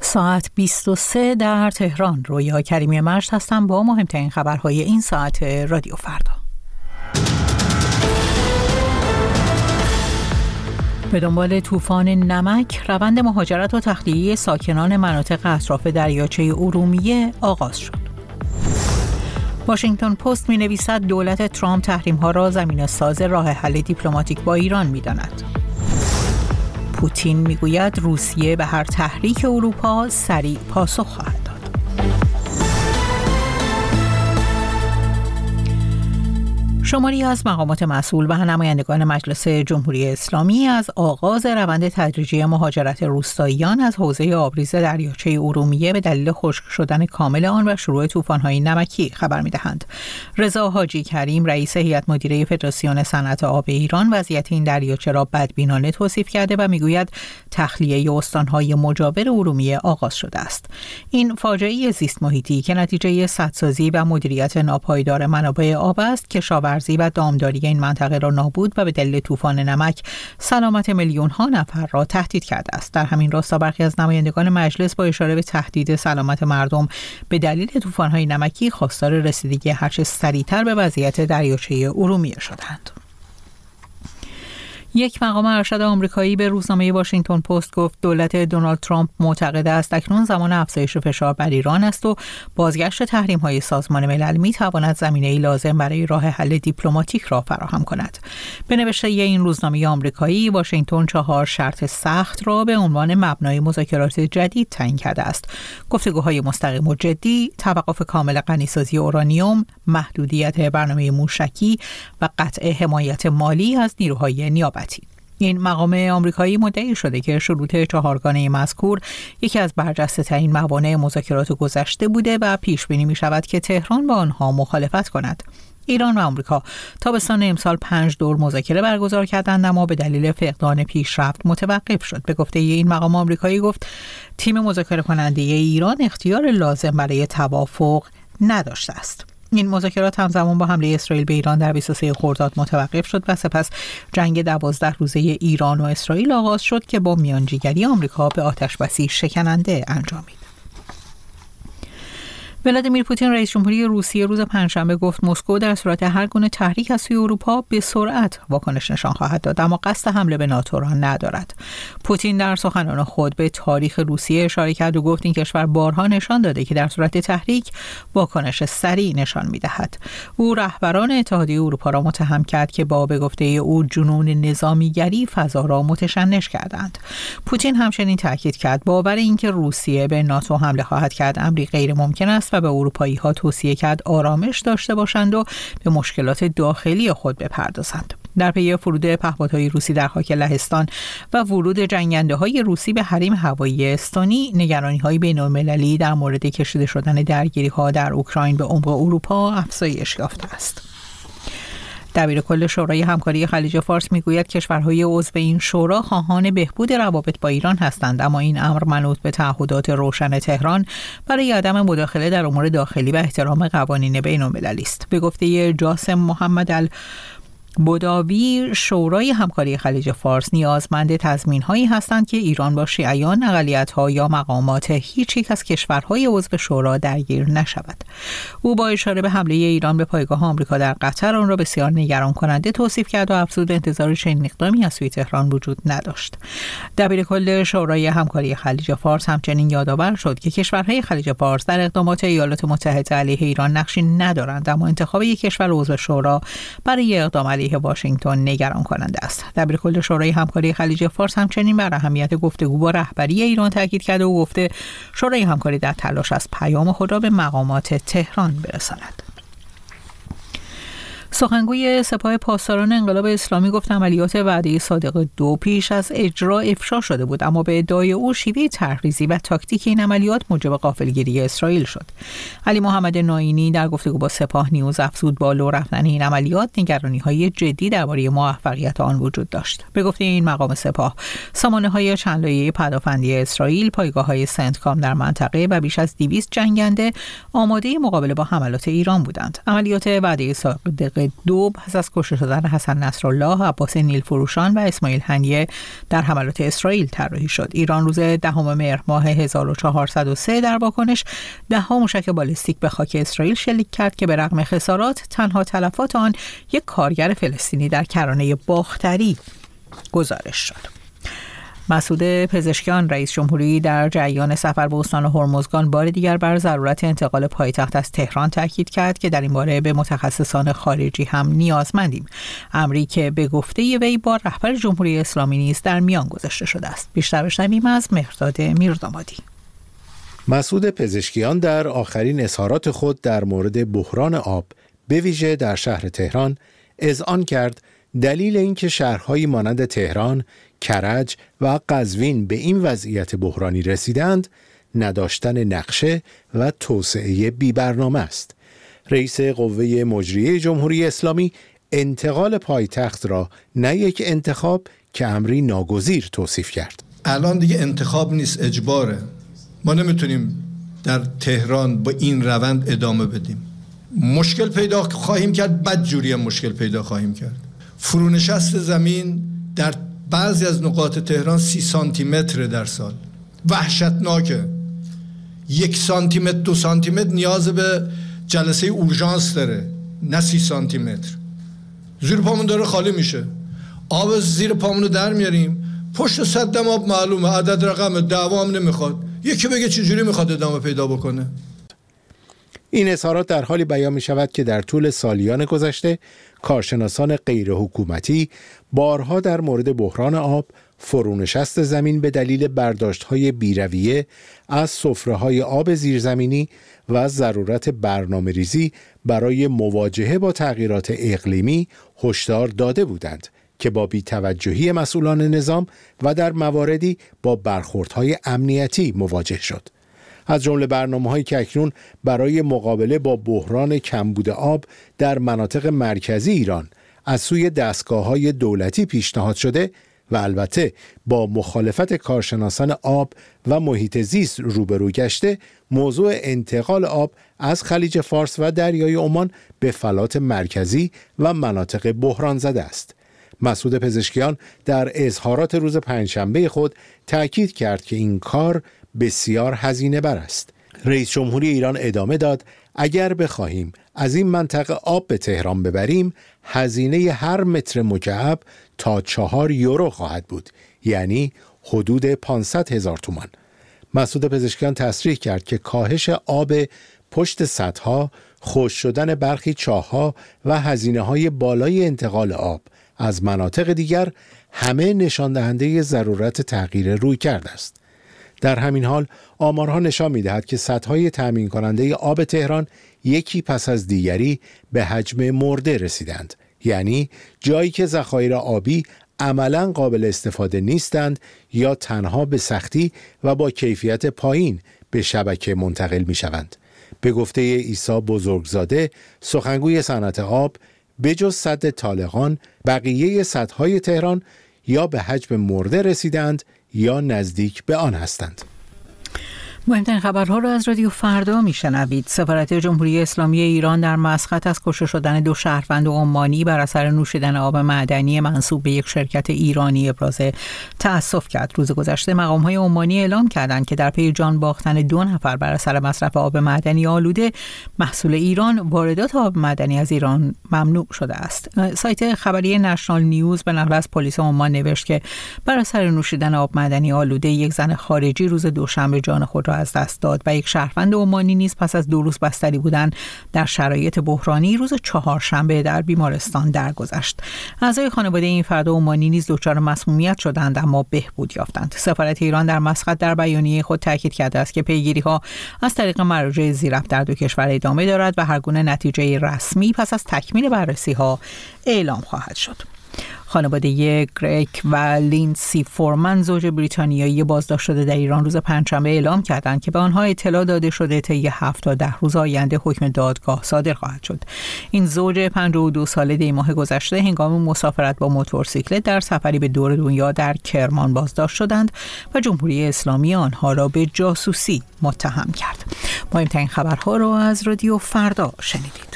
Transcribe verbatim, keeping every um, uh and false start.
ساعت بیست و سه در تهران. رویا کریمی مشت هستم با مهمترین خبرهای این ساعت رادیو فردا. به دنبال طوفان نمک، روند مهاجرت و تخلیه ساکنان مناطق اطراف دریاچه ارومیه آغاز شد. واشنگتن پست می‌نویسد دولت ترامپ تحریم‌ها را زمینه‌ساز راه حل دیپلماتیک با ایران می‌داند. پوتین میگوید روسیه به هر تحریک اروپا سریع پاسخ خواهد داد. شماری از مقامات مسئول و نمایندگان مجلس جمهوری اسلامی از آغاز روند تدریجی مهاجرت روستاییان از حوزه آبریز دریاچه ارومیه به دلیل خشک شدن کامل آن و شروع طوفان‌های نمکی خبر می‌دهند. رضا حاجی کریم، رئیس هیئت مدیره فدراسیون صنعت آب ایران، وضعیت این دریاچه را بدبینانه توصیف کرده و میگوید تخلیه استان‌های مجاور ارومیه آغاز شده است. این فاجعه زیست محیطی که نتیجه سدسازی و مدیریت ناپایدار منابع آب است که شاورزی و دامداری این منطقه را نابود و به دلیل طوفان نمک سلامت میلیون ها نفر را تهدید کرده است. در همین راستا برخی از نمایندگان مجلس با اشاره به تهدید سلامت مردم به دلیل طوفان‌های نمکی خواستار رسیدگی هرچه سریعتر به وضعیت دریاچه ارومیه شدند. یک مقام ارشد آمریکایی به روزنامه واشنگتن پست گفت دولت دونالد ترامپ معتقد است اکنون زمان افزایش فشار بر ایران است و بازگشت تحریم‌های سازمان ملل می‌تواند زمینه‌ای لازم برای راه حل دیپلماتیک را فراهم کند. به نوشته این روزنامه آمریکایی، واشنگتن چهار شرط سخت را به عنوان مبنای مذاکرات جدید تعیین کرده است: گفتگوهای مستقیم و جدی، توقف کامل غنیسازی اورانیوم، محدودیت برنامه موشکی و قطع حمایت مالی از نیروهای نیابتی. این مقام آمریکایی مدعی شده که شروط چهارگانه مذکور یکی از برجسته‌ترین موانع مذاکرات گذشته بوده و پیش بینی می شود که تهران با آنها مخالفت کند. ایران و آمریکا تابستان امسال پنج دور مذاکره برگزار کردند اما به دلیل فقدان پیشرفت متوقف شد. به گفته این مقام آمریکایی گفت تیم مذاکره کننده ایران اختیار لازم برای توافق نداشته است. این مذاکرات همزمان با حمله اسرائیل به ایران در بیست و سوم خرداد متوقف شد و سپس جنگ دوازده روزه ایران و اسرائیل آغاز شد که با میانجیگری آمریکا به آتشبسی شکننده انجامید. ولادیمیر پوتین رئیس جمهوری روسیه روز پنجشنبه گفت مسکو در صورت هر گونه تحریک از سوی اروپا به سرعت واکنش نشان خواهد داد اما قصد حمله به ناتو را ندارد. پوتین در سخنان خود به تاریخ روسیه اشاره کرد و گفت این کشور بارها نشان داده که در صورت تحریک واکنش سریع نشان می‌دهد. او رهبران اتحادیه اروپا را متهم کرد که با به گفته او جنون نظامیگری فضا را متشنج کردند. پوتین همچنین تاکید کرد باور اینکه روسیه به ناتو حمله خواهد کرد امری غیر ممکن است و به اروپایی‌ها توصیه کرد آرامش داشته باشند و به مشکلات داخلی خود بپردازند. در پی فرود پهپادهای روسی در خاک لهستان و ورود جنگنده‌های روسی به حریم هوایی استونی، نگرانی‌های بین‌المللی در مورد کشیده شدن درگیری‌ها در اوکراین به عمق اروپا افزایش یافته است. دبیر کل شورای همکاری خلیج فارس میگوید کشورهای عضو این شورا خواهان بهبود روابط با ایران هستند اما این امر منوط به تعهدات روشن تهران برای عدم مداخله در امور داخلی و احترام قوانین بین‌المللی است. به گفته جاسم محمد ال بوداوی، شورای همکاری خلیج فارس نیازمند تضمین‌هایی هستند که ایران با شیعیان، اقلیت‌ها یا مقامات هیچ یک از کشورهای عضو شورا درگیر نشود. او با اشاره به حمله ایران به پایگاه آمریکا در قطر آن را بسیار نگران کننده توصیف کرد و افزود انتظار چنین اقدامی از سوی تهران وجود نداشت. دبیر کل شورای همکاری خلیج فارس همچنین یادآور شد که کشورهای خلیج فارس در اقدامات ایالات متحده علیه ایران نقشی ندارند اما انتخاب یک کشور عضو شورا برای اقدام علیه واشنگتن نگران کننده است. دبیر کل شورای همکاری خلیج فارس همچنین بر اهمیت گفتگو با رهبری ایران تاکید کرده و گفته شورای همکاری در تلاش است پیام خود را به مقامات تهران برساند. سخنگوی سپاه پاسداران انقلاب اسلامی گفت عملیات وعده صادق دو پیش از اجرا افشا شده بود اما به ادعای او شیوه طرحریزی و تاکتیک این عملیات موجب غافلگیری اسرائیل شد. علی محمد ناینی در گفتگو با سپاه نیوز افزود با لو رفتن این عملیات نگرانی‌های جدی درباره موفقیت آن وجود داشت. به گفته این مقام سپاه، سامانه‌های چند لایه‌ای پدافندی اسرائیل، پایگاه‌های سنتکام در منطقه و بیش از دویست جنگنده آماده مقابله با حملات ایران بودند. عملیات وعده صادق دو پس از کشته شدن حسن نصرالله، عباس نیلفروشان و اسماعیل هنیه در حملات اسرائیل طراحی شد. ایران روز دهم مهر ماه هزار و چهارصد و سه در واکنش ده‌ها موشک بالستیک به خاک اسرائیل شلیک کرد که به رغم خسارات تنها تلفات آن یک کارگر فلسطینی در کرانه باختری گزارش شد. مسعود پزشکیان رئیس جمهوری در جریان سفر به استان هرمزگان بار دیگر بر ضرورت انتقال پایتخت از تهران تاکید کرد که در این باره به متخصصان خارجی هم نیازمندیم، امری که به گفته وی با رهبر جمهوری اسلامی نیز در میان گذاشته شده است. بیشتر بشنویم از مهرداد میردامادی. مسعود پزشکیان در آخرین اظهارات خود در مورد بحران آب به ویژه در شهر تهران اذعان کرد دلیل اینکه شهرهایی مانند تهران، کرج و قزوین به این وضعیت بحرانی رسیدند نداشتن نقشه و توسعه بی برنامه است. رئیس قوه مجریه جمهوری اسلامی انتقال پایتخت را نه یک انتخاب که امری ناگزیر توصیف کرد. الان دیگه انتخاب نیست، اجباره. ما نمیتونیم در تهران با این روند ادامه بدیم. مشکل پیدا خواهیم کرد، بدجوری مشکل پیدا خواهیم کرد. فرونشست زمین در بعضی از نقاط تهران سی سانتی متر در سال، وحشتناکه. یک سانتی متر دو سانتی متر نیاز به جلسه اورژانس داره، نه سی سانتی متر. زیر پامون داره خالی میشه، آب زیر پامونو در میاریم، پشت صدم آب معلومه، عدد رقم دعوام نمیخواد. یکی بگه چجوری میخواد ادامه پیدا بکنه. این اظهارات در حالی بیان می شود که در طول سالیان گذشته کارشناسان غیر حکومتی بارها در مورد بحران آب، فرونشست زمین به دلیل برداشت‌های بی‌رویه از سفره‌های آب زیرزمینی و ضرورت برنامه‌ریزی برای مواجهه با تغییرات اقلیمی هشدار داده بودند که با بی‌توجهی مسئولان نظام و در مواردی با برخوردهای امنیتی مواجه شد. از جمله برنامه‌هایی که اکنون برای مقابله با بحران کمبود آب در مناطق مرکزی ایران از سوی دستگاه‌های دولتی پیشنهاد شده و البته با مخالفت کارشناسان آب و محیط زیست روبرو گشته، موضوع انتقال آب از خلیج فارس و دریای عمان به فلات مرکزی و مناطق بحران زده است. مسعود پزشکیان در اظهارات روز پنجشنبه خود تأکید کرد که این کار بسیار هزینه بر است. رئیس جمهوری ایران ادامه داد اگر بخواهیم از این منطقه آب به تهران ببریم هزینه هر متر مکعب تا چهار یورو خواهد بود، یعنی حدود پانصد هزار تومان. مسعود پزشکیان تصریح کرد که کاهش آب پشت سدها، خشک شدن برخی چاه‌ها و هزینه‌های بالای انتقال آب از مناطق دیگر همه نشان دهنده ضرورت تغییر رویکرد است. در همین حال آمارها نشان می‌دهد که سدهای تامین کننده آب تهران یکی پس از دیگری به حجم مرده رسیدند، یعنی جایی که ذخایر آبی عملاً قابل استفاده نیستند یا تنها به سختی و با کیفیت پایین به شبکه منتقل می‌شوند. به گفته عیسی بزرگزاده، سخنگوی صنعت آب، بجز سد طالقان بقیه سدهای تهران یا به حجم مرده رسیدند یا نزدیک به آن هستند. مهمترین خبرها را از رادیو فردا میشنوید. سفارت جمهوری اسلامی ایران در مسقط از کشته شدن دو شهروند عمانی بر اثر نوشیدن آب معدنی منسوب به یک شرکت ایرانی ابراز تأسف کرد. روز گذشته مقام‌های عمانی اعلام کردند که در پی جان باختن دو نفر بر اثر مصرف آب معدنی آلوده، محصول ایران واردات آب معدنی از ایران ممنوع شده است. سایت خبری نشنال نیوز به نقل از پلیس عمان نوشت که بر اثر نوشیدن آب معدنی آلوده یک زن خارجی روز دوشنبه جان خود را از دست داد و یک شهروند عمانی نیز پس از دو روز بستری بودن در شرایط بحرانی روز چهارشنبه در بیمارستان درگذشت. اعضای خانواده این فرد عمانی نیز دچار مسمومیت شدند اما بهبود یافتند. سفارت ایران در مسقط در بیانیه خود تاکید کرده است که پیگیری‌ها از طریق مراجع ذی‌ربط در دو کشور ادامه دارد و هر گونه نتیجه رسمی پس از تکمیل بررسی‌ها اعلام خواهد شد. خانواده گریک و لیندسی فورمن زوج بریتانیایی بازداشت شده در ایران روز پنجشنبه اعلام کردند که به آنها اطلاع داده شده طی هفت تا ده روز آینده حکم دادگاه صادر خواهد شد. این زوج پنجاه و دو ساله دی ماه گذشته هنگام مسافرت با موتورسیکلت در سفری به دور دنیا در کرمان بازداشت شدند و جمهوری اسلامی آنها را به جاسوسی متهم کرد. مهمترین خبرها را از رادیو فردا شنیدید.